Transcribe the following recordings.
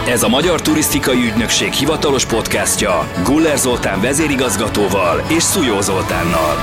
Ez a Magyar Turisztikai Ügynökség hivatalos podcastja Guller Zoltán vezérigazgatóval és Szújó Zoltánnal.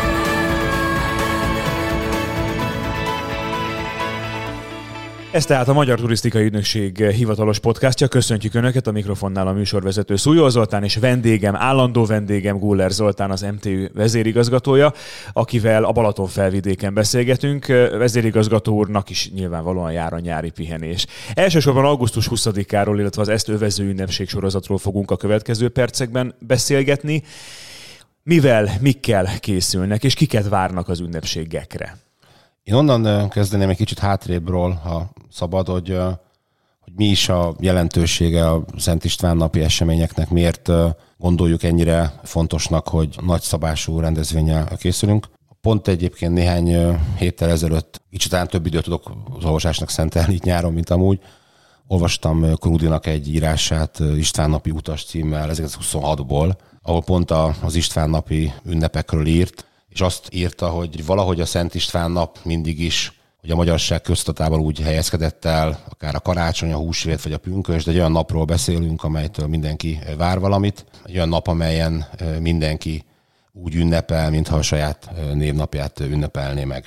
Ez tehát a Magyar Turisztikai Ügynökség hivatalos podcastja. Köszöntjük Önöket, a mikrofonnál a műsorvezető Szújó Zoltán, és állandó vendégem Guller Zoltán, az MTÜ vezérigazgatója, akivel a Balatonfelvidéken beszélgetünk. Vezérigazgató úrnak is nyilvánvalóan jár a nyári pihenés. Elsősorban augusztus 20-áról, illetve az ezt övező ünnepség sorozatról fogunk a következő percekben beszélgetni. Mikkel készülnek, és kiket várnak az ünnepségekre? Én onnan kezdeném egy kicsit hátrébről, ha szabad, hogy mi is a jelentősége a Szent István napi eseményeknek, miért gondoljuk ennyire fontosnak, hogy nagyszabású rendezvénnyel készülünk. Pont egyébként néhány héttel ezelőtt, kicsit talán több időt tudok az olvasásnak szentelni itt nyáron, mint amúgy, olvastam Krudinak egy írását István napi utas címmel 1926-ból, ahol pont az István napi ünnepekről írt, és azt írta, hogy valahogy a Szent István nap mindig is, hogy a magyarság köztudatában úgy helyezkedett el, akár a karácsony, a húsvét vagy a pünkösd, de egy olyan napról beszélünk, amelytől mindenki vár valamit, egy olyan nap, amelyen mindenki úgy ünnepel, mintha a saját névnapját ünnepelné meg.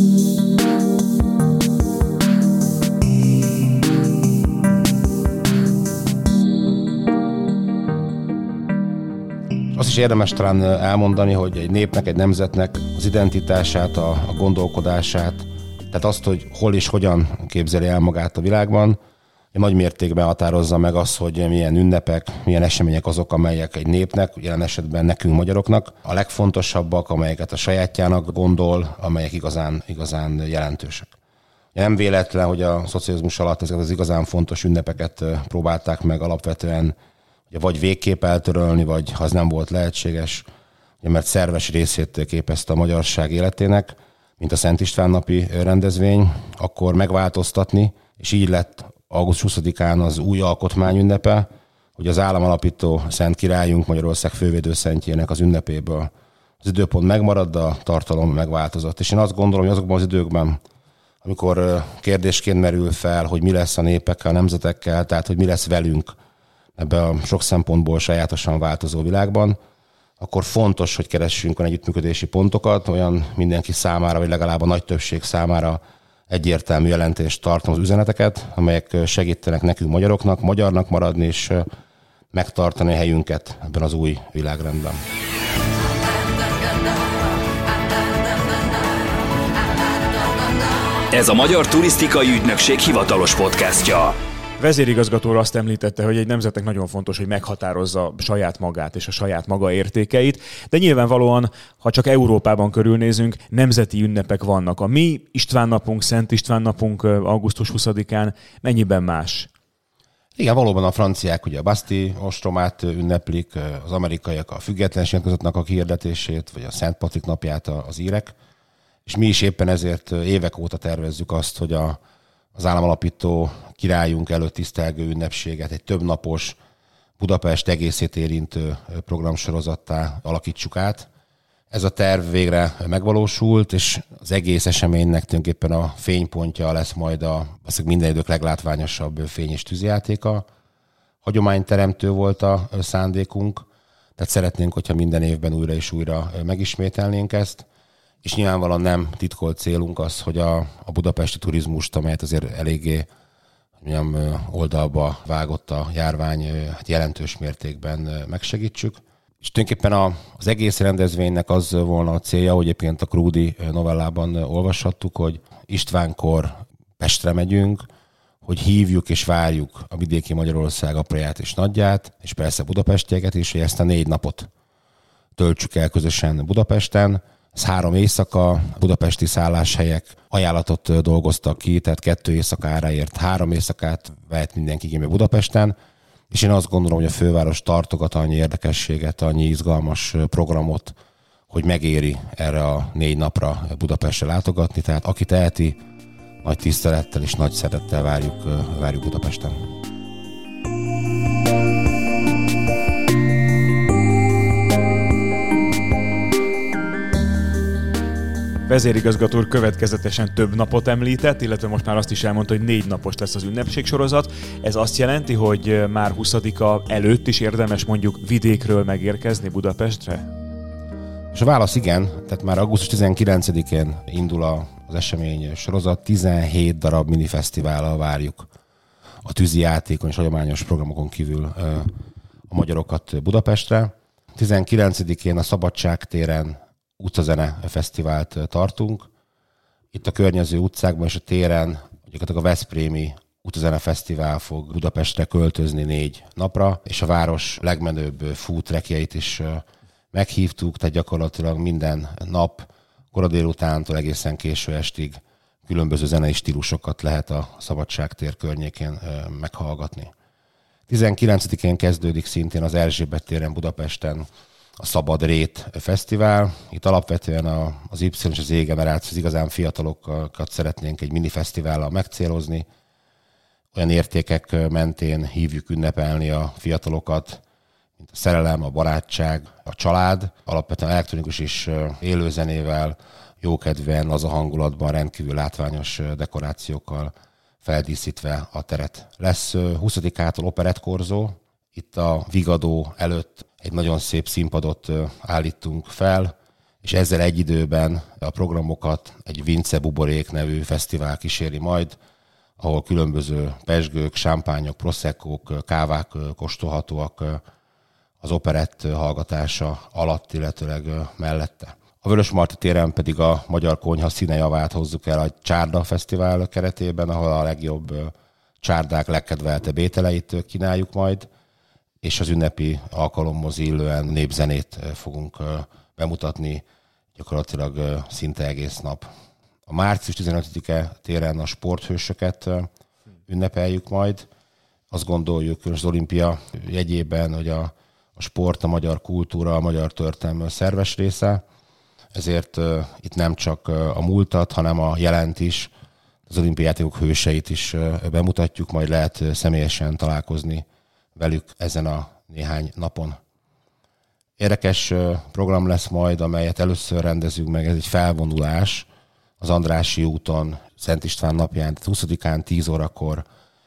Azt is érdemes talán elmondani, hogy egy népnek, egy nemzetnek az identitását, a gondolkodását, tehát azt, hogy hol és hogyan képzeli el magát a világban, nagy mértékben határozza meg az, hogy milyen ünnepek, milyen események azok, amelyek egy népnek, jelen esetben nekünk magyaroknak, a legfontosabbak, amelyeket a sajátjának gondol, amelyek igazán jelentősek. Nem véletlen, hogy a szocializmus alatt ezeket az igazán fontos ünnepeket próbálták meg alapvetően vagy végképp eltörölni, vagy ha az nem volt lehetséges, mert szerves részét képezte a magyarság életének, mint a Szent István napi rendezvény, akkor megváltoztatni, és így lett augusztus 20-án az új alkotmány ünnepe, hogy az államalapító Szent Királyunk, Magyarország fővédőszentjének az ünnepéből az időpont megmarad, de a tartalom megváltozott. És én azt gondolom, hogy azokban az időkben, amikor kérdésként merül fel, hogy mi lesz a népekkel, a nemzetekkel, tehát hogy mi lesz velünk, ebben a sok szempontból sajátosan változó világban, akkor fontos, hogy keressünk olyan együttműködési pontokat, olyan mindenki számára, vagy legalább a nagy többség számára egyértelmű jelentést tartalmazó üzeneteket, amelyek segítenek nekünk magyaroknak, magyarnak maradni és megtartani a helyünket ebben az új világrendben. Ez a Magyar Turisztikai Ügynökség hivatalos podcastja. Vezérigazgató azt említette, hogy egy nemzetnek nagyon fontos, hogy meghatározza saját magát és a saját maga értékeit, de nyilvánvalóan, ha csak Európában körülnézünk, nemzeti ünnepek vannak. A mi István napunk, Szent István napunk augusztus 20-án mennyiben más? Igen, valóban a franciák ugye a Bastille ostromát ünneplik, az amerikaiak a függetlenségnek a kihirdetését, vagy a Szent Patrik napját az írek, és mi is éppen ezért évek óta tervezzük azt, hogy az államalapító királyunk előtt tisztelgő ünnepséget egy többnapos Budapest egészét érintő programsorozattá alakítsuk át. Ez a terv végre megvalósult, és az egész eseménynek tulajdonképpen a fénypontja lesz majd minden idők leglátványosabb fény- és tűzjátéka. Hagyományteremtő volt a szándékunk, tehát szeretnénk, hogyha minden évben újra és újra megismételnénk ezt. És nyilvánvalóan nem titkolt célunk az, hogy a budapesti turizmust, amelyet azért eléggé oldalba vágott a járvány, jelentős mértékben megsegítsük. És tulajdonképpen az egész rendezvénynek az volna a célja, hogy egyébként a Krudi novellában olvashattuk, hogy Istvánkor Pestre megyünk, hogy hívjuk és várjuk a vidéki Magyarország apját és nagyját, és persze budapestieket is, hogy ezt a 4 napot töltsük el közösen Budapesten. Ez 3 éjszaka, budapesti szálláshelyek ajánlatot dolgoztak ki, tehát 2 éjszakáráért 3 éjszakát vehet mindenki igénybe Budapesten, és én azt gondolom, hogy a főváros tartogat annyi érdekességet, annyi izgalmas programot, hogy megéri erre a 4 napra Budapestre látogatni, tehát aki teheti, nagy tisztelettel és nagy szeretettel várjuk Budapesten. Vezérigazgató úr következetesen több napot említett, illetve most már azt is elmondta, hogy 4 napos lesz az ünnepségsorozat. Ez azt jelenti, hogy már 20-a előtt is érdemes mondjuk vidékről megérkezni Budapestre? És a válasz igen, tehát már augusztus 19-én indul az esemény sorozat, 17 darab minifesztivállal várjuk a tűzi játékon és hagyományos programokon kívül a magyarokat Budapestre. 19-én a Szabadság téren utcazene fesztivált tartunk. Itt a környező utcákban és a téren a Veszprémi utcazene fesztivál fog Budapestre költözni 4 napra, és a város legmenőbb food trackjeit is meghívtuk, tehát gyakorlatilag minden nap, kora délutántól egészen késő estig különböző zenei stílusokat lehet a Szabadságtér környékén meghallgatni. 19-én kezdődik szintén az Erzsébet téren Budapesten a Szabad Rét Fesztivál. Itt alapvetően az Y és az Z generáció, az igazán fiatalokat szeretnénk egy minifesztivállal megcélozni. Olyan értékek mentén hívjuk ünnepelni a fiatalokat, mint a szerelem, a barátság, a család, alapvetően elektronikus és élőzenével, jókedvűen, laza hangulatban, rendkívül látványos dekorációkkal feldíszítve a teret. Lesz 20-ától operettkorzó, itt a Vigadó előtt egy nagyon szép színpadot állítunk fel, és ezzel egy időben a programokat egy Vince Buborék nevű fesztivál kíséri majd, ahol különböző pezsgők, sámpányok, proszekkók, kávák kóstolhatóak az operett hallgatása alatt, illetőleg mellette. A Vörösmarty téren pedig a Magyar Konyha színejavát hozzuk el a Csárda Fesztivál keretében, ahol a legjobb csárdák legkedveltebb ételeit kínáljuk majd, és az ünnepi alkalomhoz illően népzenét fogunk bemutatni gyakorlatilag szinte egész nap. A március 15-e téren a sporthősöket ünnepeljük majd. Azt gondoljuk, hogy az olimpia jegyében, hogy a sport, a magyar kultúra, a magyar történelem szerves része, ezért itt nem csak a múltat, hanem a jelent is, az olimpiai játékok hőseit is bemutatjuk, majd lehet személyesen találkozni velük ezen a néhány napon. Érdekes program lesz majd, amelyet először rendezünk meg, ez egy felvonulás az Andrássy úton, Szent István napján, 20-án 10 órakor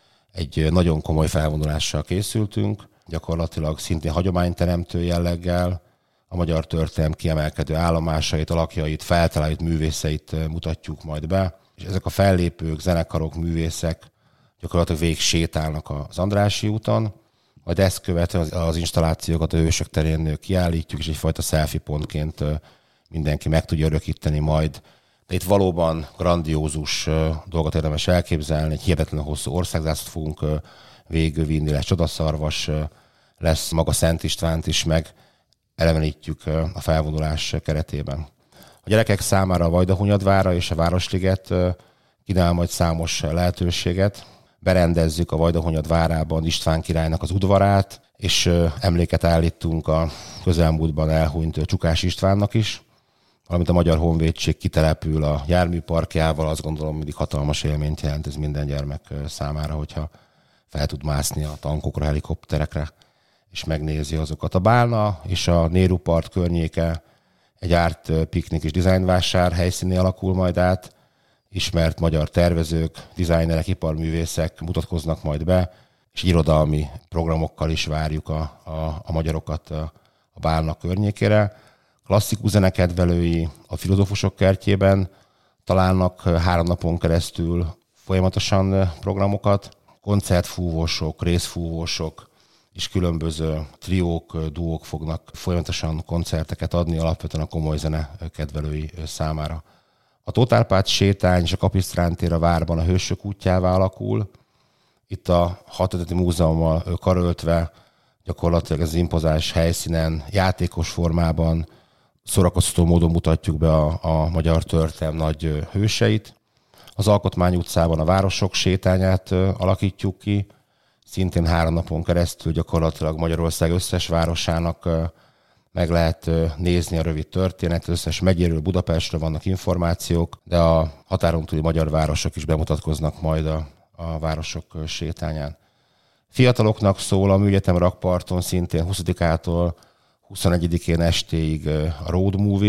egy nagyon komoly felvonulással készültünk, gyakorlatilag szintén hagyományteremtő jelleggel, a magyar történelem kiemelkedő állomásait, alakjait, feltalálott művészeit mutatjuk majd be. És ezek a fellépők, zenekarok, művészek gyakorlatilag végig sétálnak az Andrássy úton, majd ezt követően az installációkat a Hősök terén kiállítjuk, és egyfajta selfie pontként mindenki meg tudja örökíteni majd. De itt valóban grandiózus dolgot érdemes elképzelni, egy hihetetlen hosszú országzászlót fogunk végigvinni, lesz csodaszarvas, lesz maga Szent Istvánt is, meg elevenítjük a felvonulás keretében. A gyerekek számára a Vajdahunyadvára és a Városliget kínál majd számos lehetőséget. Berendezzük a Vajdahunyad várában István királynak az udvarát, és emléket állítunk a közelmúltban elhunyt Csukás Istvánnak is, valamint a Magyar Honvédség kitelepül a járműparkjával, azt gondolom mindig hatalmas élményt jelent ez minden gyermek számára, hogyha fel tud mászni a tankokra, helikopterekre, és megnézi azokat. A Bálna és a Nehru part környéke egy árt piknik és dizájnvásár helyszíné alakul majd át. Ismert magyar tervezők, dizájnerek, iparművészek mutatkoznak majd be, és irodalmi programokkal is várjuk a magyarokat a Bálna környékére. Klasszikus zenekedvelői a Filozófusok kertjében találnak 3 napon keresztül folyamatosan programokat, koncertfúvósok, részfúvósok és különböző triók, duók fognak folyamatosan koncerteket adni, alapvetően a komoly zenekedvelői számára. A Tóth Árpád sétány és a Kapisztrán tér a várban a Hősök útjává alakul. Itt a Hadtörténeti Múzeummal karöltve gyakorlatilag ez az impozáns helyszínen, játékos formában, szórakoztató módon mutatjuk be a magyar történelem nagy hőseit. Az Alkotmány utcában a Városok sétányát alakítjuk ki, szintén 3 napon keresztül gyakorlatilag Magyarország összes városának meg lehet nézni a rövid történetet, összes megyéről Budapestről vannak információk, de a határon túli magyar városok is bemutatkoznak majd a Városok sétányán. Fiataloknak szól a Műegyetem rakparton szintén 20-ától 21-én estéig a Road Movie,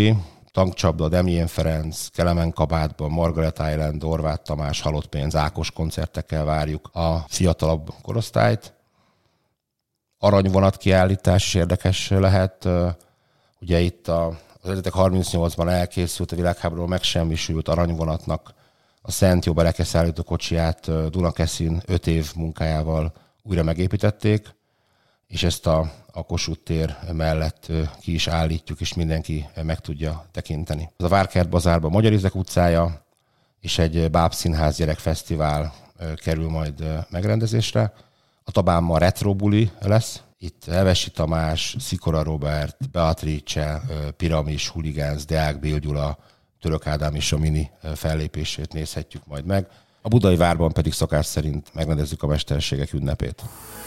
Tankcsapda, Demjén Ferenc, Kelemen kabátban, Margaret Island, Horváth Tamás, Halott pénz, Ákos koncertekkel várjuk a fiatalabb korosztályt. Aranyvonat kiállítás is érdekes lehet. Ugye itt az 38-ban elkészült, a világháborúról megsemmisült aranyvonatnak a Szent Jó Bereke szállítókocsiját Dunakeszin 5 év munkájával újra megépítették, és ezt a Kossuth tér mellett ki is állítjuk, és mindenki meg tudja tekinteni. Ez a Várkert Bazárban Magyar Ízek utcája, és egy Bábszínház gyerekfesztivál kerül majd megrendezésre. A Tabánban retro buli lesz. Itt Hevesi Tamás, Szikora Robert, Beatrice, Piramis, Huligánz, Deák Bél Gyula, Török Ádám és a Mini fellépését nézhetjük majd meg. A Budai Várban pedig szokás szerint megrendezzük a Mesterségek ünnepét.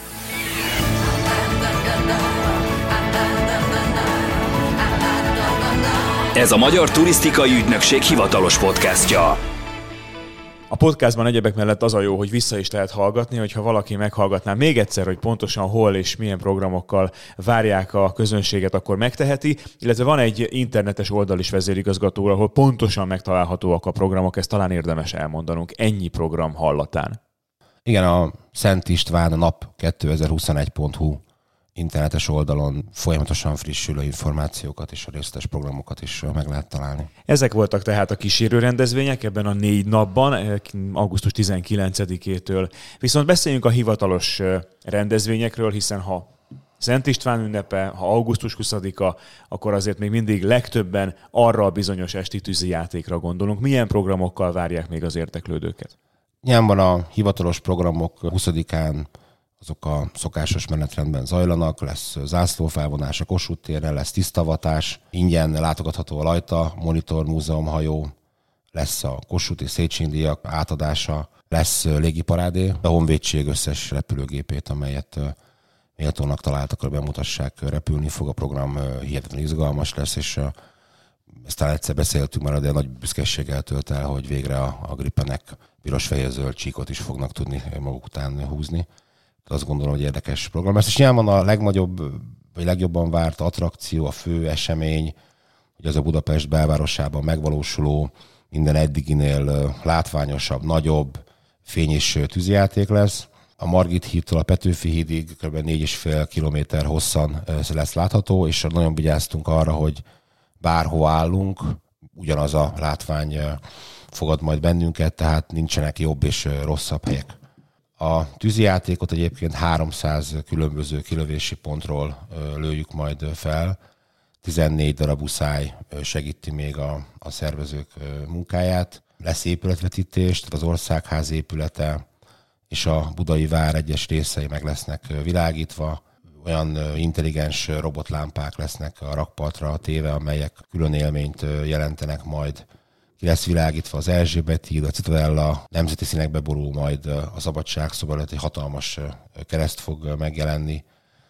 Ez a Magyar Turisztikai Ügynökség hivatalos podcastja. A podcastban egyebek mellett az a jó, hogy vissza is lehet hallgatni, hogyha valaki meghallgatná még egyszer, hogy pontosan hol és milyen programokkal várják a közönséget, akkor megteheti, illetve van egy internetes oldal is vezérigazgató, ahol pontosan megtalálhatóak a programok, ezt talán érdemes elmondanunk ennyi program hallatán. Igen, a Szent István nap2021.hu internetes oldalon folyamatosan frissülő információkat és a részletes programokat is meg lehet találni. Ezek voltak tehát a kísérő rendezvények ebben a 4 napban, augusztus 19-től. Viszont beszéljünk a hivatalos rendezvényekről, hiszen ha Szent István ünnepe, ha augusztus 20-a, akkor azért még mindig legtöbben arra a bizonyos esti tűzijátékra gondolunk. Milyen programokkal várják még az érdeklődőket? Nyilván a hivatalos programok 20-án azok a szokásos menetrendben zajlanak, lesz zászlófelvonás a Kossuth téren, lesz tisztavatás, ingyen látogatható a Lajta Monitor Múzeum hajó, lesz a Kossuthi Széchenyi díjak átadása, lesz légiparádé, a Honvédség összes repülőgépét, amelyet méltónak találtak, bemutassák, repülni fog a program, hihetetlenül izgalmas lesz, és ezt talán egyszer beszéltünk már, de nagy büszkeséggel tölt el, hogy végre a Gripenek piros-fehér-zöld csíkot is fognak tudni maguk után húzni. Azt gondolom, hogy érdekes program. Ez is nyilván a legnagyobb, vagy legjobban várt attrakció, a fő esemény, hogy az a Budapest belvárosában megvalósuló, minden eddiginél látványosabb, nagyobb fény- és tűzijáték lesz. A Margit hídtól a Petőfi hídig kb. 4,5 kilométer hosszan lesz látható, és nagyon vigyáztunk arra, hogy bárhol állunk, ugyanaz a látvány fogad majd bennünket, tehát nincsenek jobb és rosszabb helyek. A tűzijátékot egyébként 300 különböző kilövési pontról lőjük majd fel. 14 darab uszály segíti még a szervezők munkáját. Lesz épületvetítés, tehát az Országház épülete és a Budai Vár egyes részei meg lesznek világítva. Olyan intelligens robotlámpák lesznek a rakpartra téve, amelyek külön élményt jelentenek majd. Ki lesz világítva az Erzsébet híd, a Citadella, nemzeti színekbe borul majd a Szabadságszoba előtt, egy hatalmas kereszt fog megjelenni,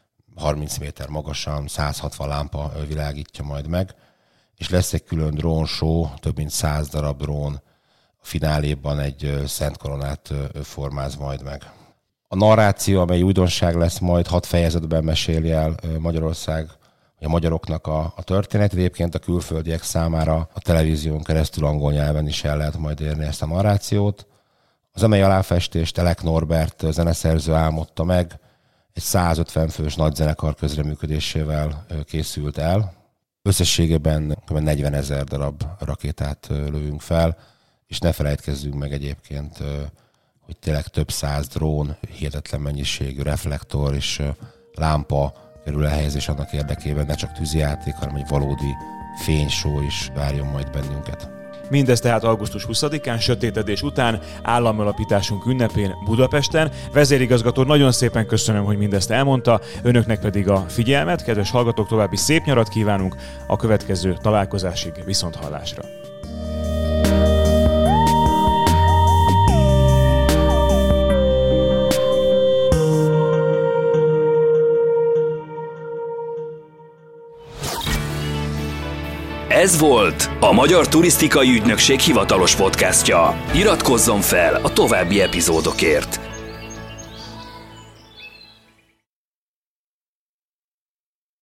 30 méter magasan, 160 lámpa világítja majd meg, és lesz egy külön drónshow, több mint 100 darab drón, a fináléban egy Szent Koronát formáz majd meg. A narráció, amely újdonság lesz, majd 6 fejezetben meséli el Magyarország, a magyaroknak a történet. Egyébként a külföldiek számára a televízión keresztül angol nyelven is el lehet majd érni ezt a narrációt. Az emely aláfestést Elek Norbert zeneszerző álmodta meg, egy 150 fős nagyzenekar közreműködésével készült el. Összességében kb. 40 000 darab rakétát lövünk fel, és ne felejtkezzünk meg egyébként, hogy tényleg több 100 drón, hihetetlen mennyiségű reflektor és lámpa kerül elhelyezés annak érdekében, ne csak tűzijáték, hanem egy valódi fényshow is várjon majd bennünket. Mindez tehát augusztus 20-án, sötétedés után, államalapításunk ünnepén Budapesten. Vezérigazgató, nagyon szépen köszönöm, hogy mindezt elmondta, önöknek pedig a figyelmet. Kedves hallgatók, további szép nyarat kívánunk, a következő találkozásig viszonthallásra. Ez volt a Magyar Turisztikai Ügynökség hivatalos podcastja. Iratkozzon fel a további epizódokért.